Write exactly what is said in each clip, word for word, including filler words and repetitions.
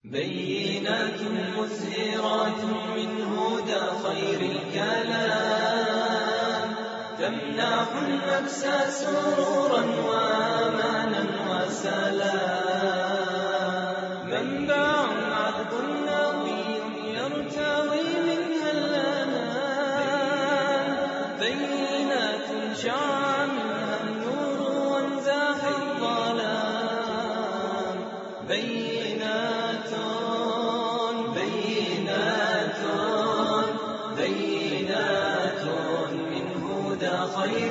بينات مزهرات من هدى خير الكلام، تمنح النفس سرورا وامانا وسلام. منبع عذب نقي يرتوي منها الأنام، بينات شع منها النور وانزاح الظلام. بينات بينات بينات من هدى خير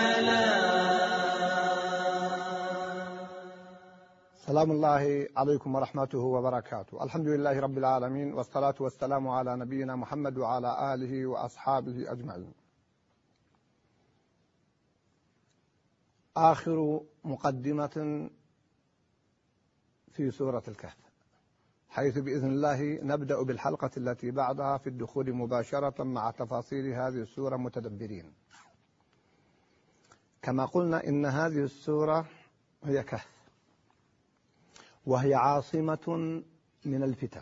الكلام. سلام الله عليكم ورحمته وبركاته. الحمد لله رب العالمين، والصلاة والسلام على نبينا محمد وعلى آله وأصحابه أجمعين. آخر مقدمة في سورة الكهف، حيث بإذن الله نبدأ بالحلقة التي بعدها في الدخول مباشرة مع تفاصيل هذه السورة متدبرين. كما قلنا إن هذه السورة هي كهف، وهي عاصمة من الفتن،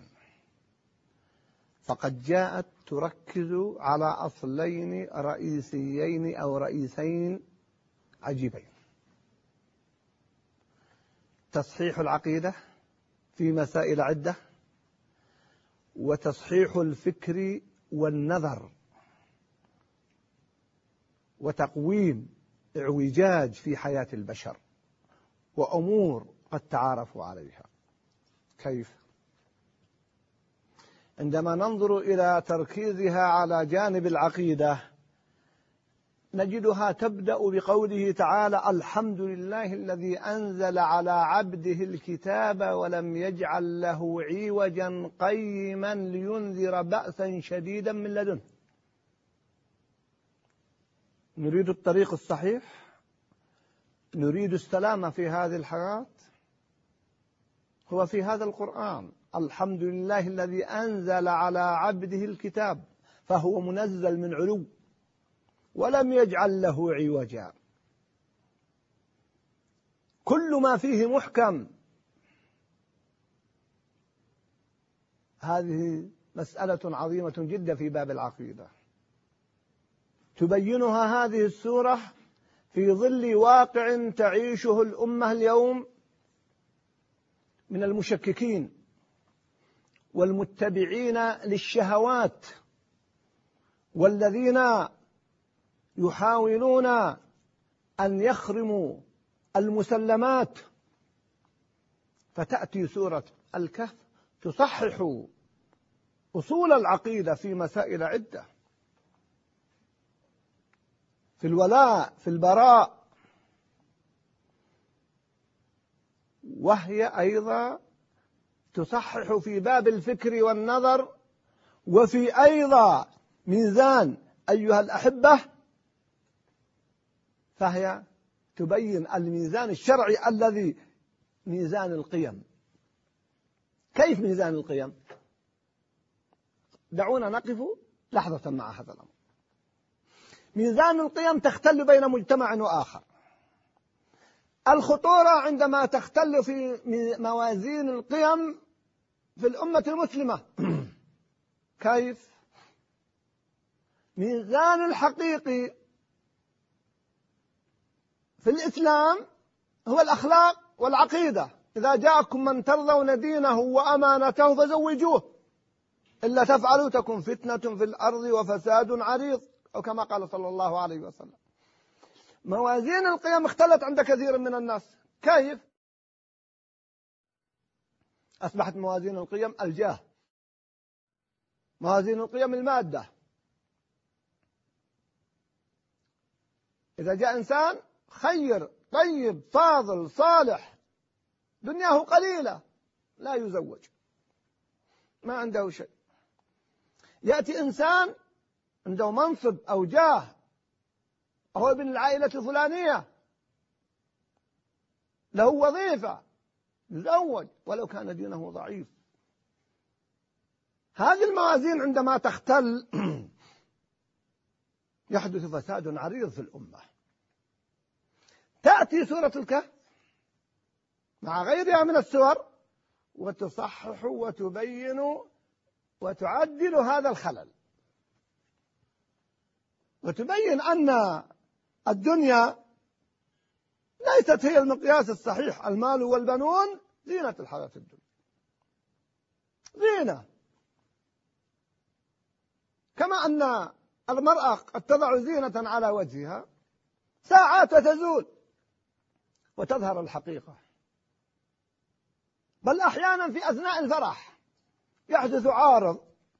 فقد جاءت تركز على أصلين رئيسيين أو رئيسين عجيبين: تصحيح العقيدة في مسائل عدة، وتصحيح الفكر والنظر، وتقويم اعوجاج في حياة البشر، وأمور قد تعارفوا عليها. كيف؟ عندما ننظر إلى تركيزها على جانب العقيدة نجدها تبدأ بقوله تعالى: الحمد لله الذي أنزل على عبده الكتاب ولم يجعل له عوجا قيما لينذر بأسا شديدا من لدنه. نريد الطريق الصحيح، نريد السلامة في هذه الحياة، هو في هذا القرآن. الحمد لله الذي أنزل على عبده الكتاب، فهو منزل من علو، ولم يجعل له عوجا. كل ما فيه محكم. هذه مسألة عظيمة جدا في باب العقيدة، تبينها هذه السورة في ظل واقع تعيشه الأمة اليوم من المشككين والمتبعين للشهوات، والذين يحاولون أن يخرموا المسلمات. فتأتي سورة الكهف تصحح أصول العقيدة في مسائل عدة، في الولاء، في البراء، وهي أيضا تصحح في باب الفكر والنظر، وفي أيضا ميزان أيها الأحبة، فهي تبين الميزان الشرعي الذي ميزان القيم. كيف ميزان القيم؟ دعونا نقف لحظة مع هذا الأمر. ميزان القيم تختل بين مجتمع وآخر. الخطورة عندما تختل في موازين القيم في الأمة المسلمة. كيف؟ ميزان الحقيقي في الإسلام هو الأخلاق والعقيدة. إذا جاءكم من ترضون دينه وأمانته فزوجوه، إلا تفعلوا تكن فتنة في الأرض وفساد عريض، أو كما قال صلى الله عليه وسلم. موازين القيم اختلت عند كثير من الناس. كيف؟ أصبحت موازين القيم الجاه، موازين القيم المادة. إذا جاء إنسان خير طيب فاضل صالح دنياه قليلة لا يزوج، ما عنده شيء. يأتي إنسان عنده منصب أو جاه، هو ابن العائلة الفلانية، له وظيفة، يزوج ولو كان دينه ضعيف. هذه الموازين عندما تختل يحدث فساد عريض في الأمة. تأتي سورة الكهف مع غيرها من السور وتصحح وتبين وتعدل هذا الخلل، وتبين أن الدنيا ليست هي المقياس الصحيح. المال والبنون زينة الحياة الدنيا، زينة، كما أن المرأة قد تضع زينة على وجهها ساعات وتزول وتظهر الحقيقة. بل أحيانا في أثناء الفرح يحدث عارض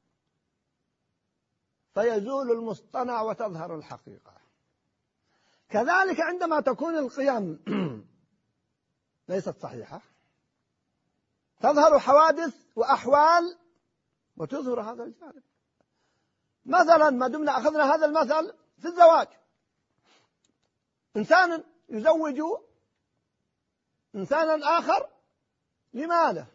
فيزول المصطنع وتظهر الحقيقة. كذلك عندما تكون القيم ليست صحيحة تظهر حوادث وأحوال وتظهر هذا الجانب. مثلا ما دمنا أخذنا هذا المثل في الزواج، إنسان يزوج إنسانا آخر لماله؟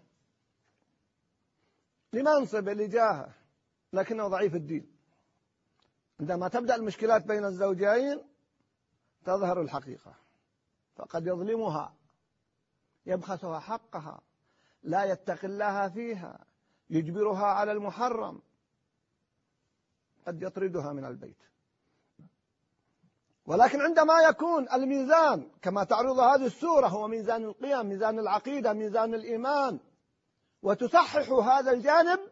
لمنصب، لجاهه، لكنه ضعيف الدين. عندما تبدأ المشكلات بين الزوجين تظهر الحقيقة، فقد يظلمها، يبخسها حقها، لا يتقي الله فيها، يجبرها على المحرم، قد يطردها من البيت. ولكن عندما يكون الميزان كما تعرض هذه السورة هو ميزان القيم، ميزان العقيدة، ميزان الإيمان، وتصحح هذا الجانب،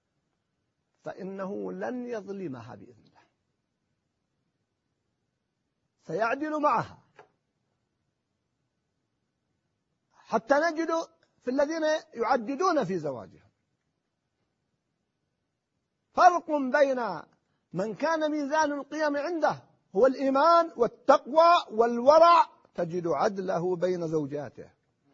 فإنه لن يظلمها بإذن الله، سيعدل معها. حتى نجد في الذين يعددون في زواجهم فرق بين من كان ميزان القيم عنده هو الإيمان والتقوى والورع، تجد عدله بين زوجاته،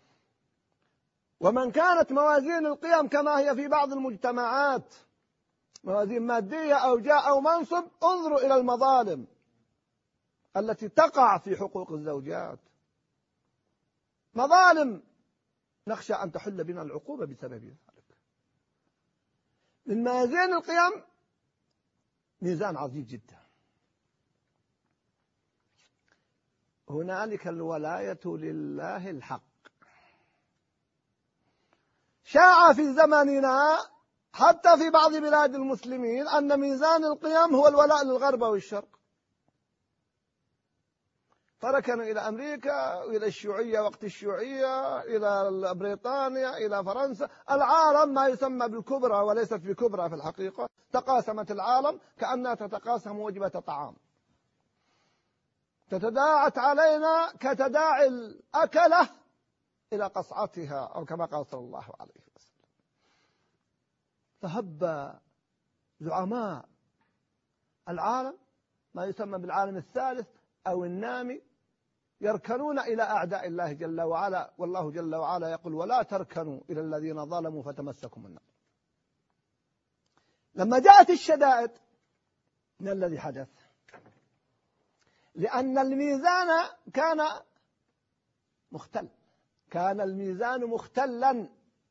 ومن كانت موازين القيم كما هي في بعض المجتمعات موازين مادية أو جاه أو منصب، انظروا إلى المظالم التي تقع في حقوق الزوجات، مظالم نخشى أن تحل بنا العقوبة بسبب ذلك. من موازين القيم ميزان عظيم جدا، هنالك الولاية لله الحق. شاع في زماننا حتى في بعض بلاد المسلمين أن ميزان القيم هو الولاء للغرب والشرق، فركنوا إلى أمريكا وإلى الشيوعية وقت الشيوعية، إلى بريطانيا، إلى فرنسا. العالم ما يسمى بالكبرى وليست بكبرى في الحقيقة، تقاسمت العالم كأنها تتقاسم وجبة طعام، تتداعت علينا كتداعي الأكلة إلى قصعتها، أو كما قال صلى الله عليه وسلم. فهب زعماء العالم ما يسمى بالعالم الثالث أو النامي يركنون إلى أعداء الله جل وعلا، والله جل وعلا يقول: ولا تركنوا إلى الذين ظلموا فتمسكم النار. لما جاءت الشدائد من الذي حدث؟ لأن الميزان كان مختل، كان الميزان مختلا،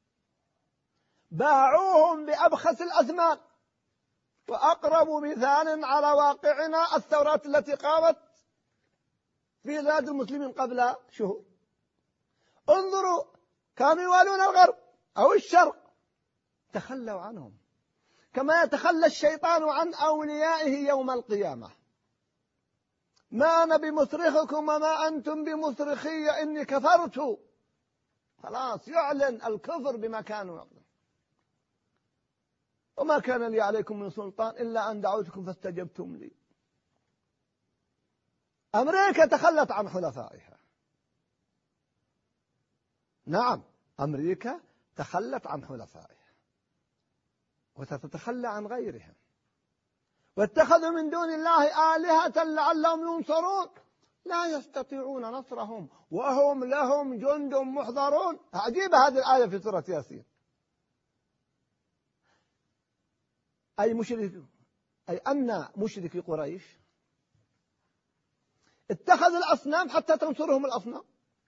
باعوهم بأبخس الأثمان. وأقرب مثال على واقعنا الثورات التي قامت في بلاد المسلمين قبل شهور. انظروا، كانوا يوالون الغرب أو الشرق، تخلوا عنهم كما يتخلى الشيطان عن أوليائه يوم القيامة. ما أنا بمصرخكم وما أنتم بمصرخي إني كفرت. خلاص يعلن الكفر بما كانوا يقولون. وما كان لي عليكم من سلطان إلا أن دعوتكم فاستجبتم لي. أمريكا تخلت عن حلفائها. نعم، أمريكا تخلت عن حلفائها وستتخلى عن غيرهم، واتخذوا من دون الله آلهة لعلهم ينصرون، لا يستطيعون نصرهم وهم لهم جند محضرون. عجيبة هذه الآية في سورة ياسين. أي مشرك أي أن مشركي قريش اتخذوا الأصنام حتى تنصرهم الأصنام،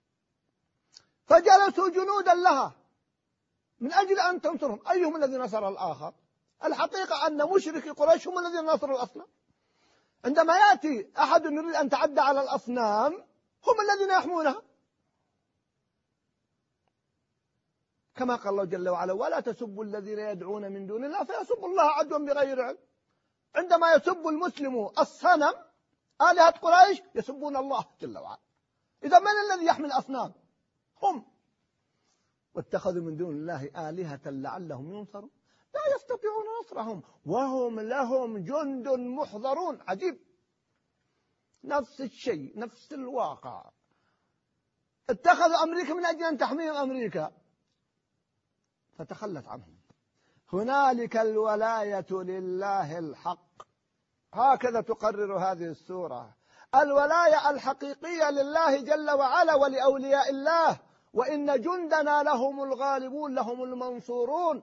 فجلسوا جنودا لها من أجل أن تنصرهم. أيهم الذي نصر الآخر؟ الحقيقة أن مشركي قريش هم الذين نصروا الأصنام. عندما يأتي أحد يريد أن تعدى على الأصنام هم الذين يحمونها. كما قال الله جل وعلا ولا تسبوا الذين يدعون من دون الله فيسبوا الله عدوا بغير علم. عندما يسب المسلم الصنم آلهة قريش يسبون الله جل وعلا. إذا من الذي يحمي الأصنام؟ هم. واتخذوا من دون الله آلهة لعلهم ينصرون لا يستطيعون نصرهم وهم لهم جند محضرون. عجيب، نفس الشيء نفس الواقع. اتخذوا أمريكا من أجل أن تحميهم أمريكا فتخلت عنهم. هنالك الولاية لله الحق، هكذا تقرر هذه السورة. الولاية الحقيقية لله جل وعلا ولأولياء الله، وإن جندنا لهم الغالبون لهم المنصورون.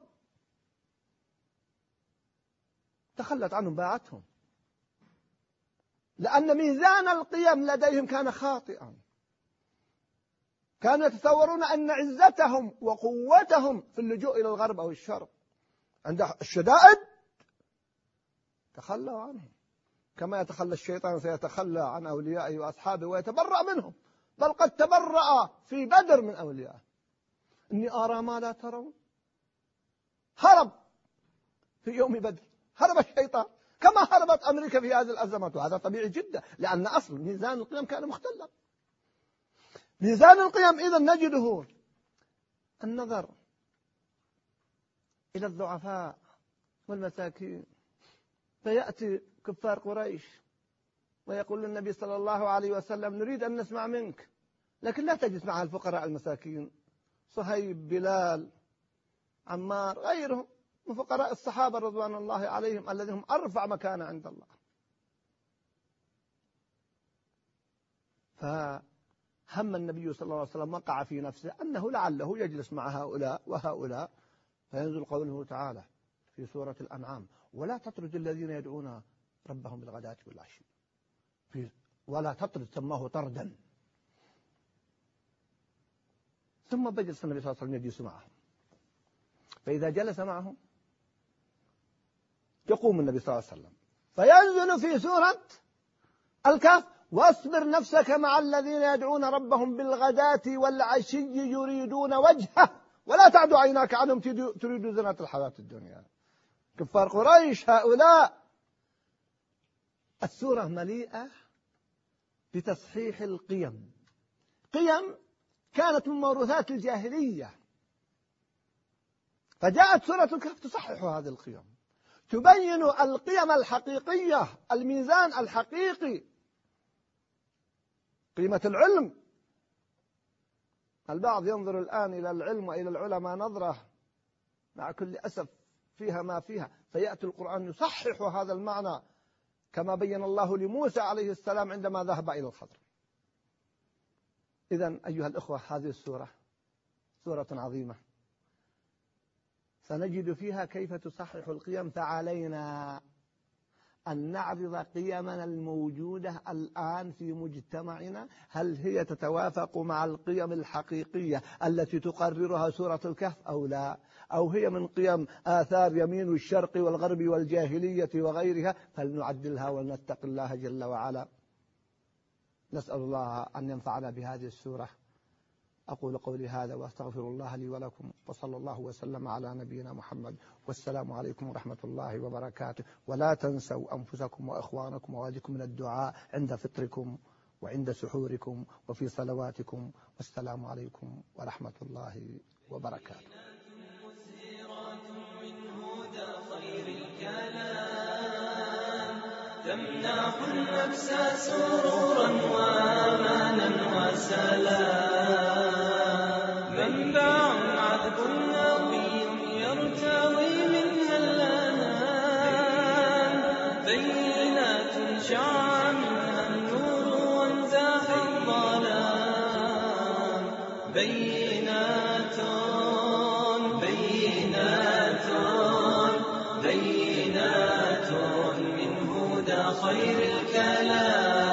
تخلت عنهم باعتهم، لأن ميزان القيم لديهم كان خاطئا. كانوا يتصورون أن عزتهم وقوتهم في اللجوء إلى الغرب أو الشرق. عند الشدائد تخلوا عنهم، كما يتخلى الشيطان سيتخلى عن أوليائه وأصحابه ويتبرأ منهم، بل قد تبرأ في بدر من أوليائه. إني أرى ما لا ترون. هرب في يوم بدر، هرب الشيطان كما هربت أمريكا في هذه الأزمات، وهذا طبيعي جدا لأن أصل ميزان القيم كان مختلا. ميزان القيم إذن نجده النظر إلى الضعفاء والمساكين. فيأتي كفار قريش ويقول للنبي صلى الله عليه وسلم نريد أن نسمع منك، لكن لا تجلس مع الفقراء المساكين، صهيب، بلال، عمار، غيرهم من فقراء الصحابة رضوان الله عليهم الذين هم أرفع مكانة عند الله. فهم النبي صلى الله عليه وسلم وقع في نفسه أنه لعله يجلس مع هؤلاء وهؤلاء، فينزل قوله تعالى في سورة الأنعام ولا تطرد الذين يدعون ربهم بالغداة والعشي. ولا تطرد سماه طردا. ثم بجلس النبي صلى الله عليه وسلم يجلس معهم، فإذا جلس معهم يقوم النبي صلى الله عليه وسلم فينزل في سورة الكهف واصبر نفسك مع الذين يدعون ربهم بالغداة والعشي يريدون وجهه ولا تعد عيناك عنهم تريد زينة الحياة الدنيا. كفار قريش هؤلاء. السورة مليئة بتصحيح القيم، قيم كانت من موروثات الجاهلية، فجاءت سورة الكهف تصحح هذه القيم، تبين القيم الحقيقية، الميزان الحقيقي، قيمة العلم. البعض ينظر الآن إلى العلم وإلى العلماء نظرة مع كل أسف فيها ما فيها، فيأتي القرآن يصحح هذا المعنى كما بين الله لموسى عليه السلام عندما ذهب إلى الخضر. إذن أيها الأخوة هذه السورة سورة عظيمة سنجد فيها كيف تصحح القيم، فعلينا أن نعرض قيمنا الموجودة الآن في مجتمعنا، هل هي تتوافق مع القيم الحقيقية التي تقررها سورة الكهف أو لا، أو هي من قيم آثار يمين الشرق والغرب والجاهلية وغيرها، فلنعدلها ونتق الله جل وعلا. نسأل الله أن ينفعنا بهذه السورة. أقول قولي هذا وأستغفر الله لي ولكم، وصلى الله وسلم على نبينا محمد، والسلام عليكم ورحمة الله وبركاته. ولا تنسوا أنفسكم وإخوانكم ووالدكم من الدعاء عند فطركم وعند سحوركم وفي صلواتكم، والسلام عليكم ورحمة الله وبركاته. تمنح النفس سرورا وامانا وسلام، منبع عذب نقي يرتوي منها الانام، بينات شع منها النور وانزاح الظلام، بينات بينات بينات من هدى خير الكلام.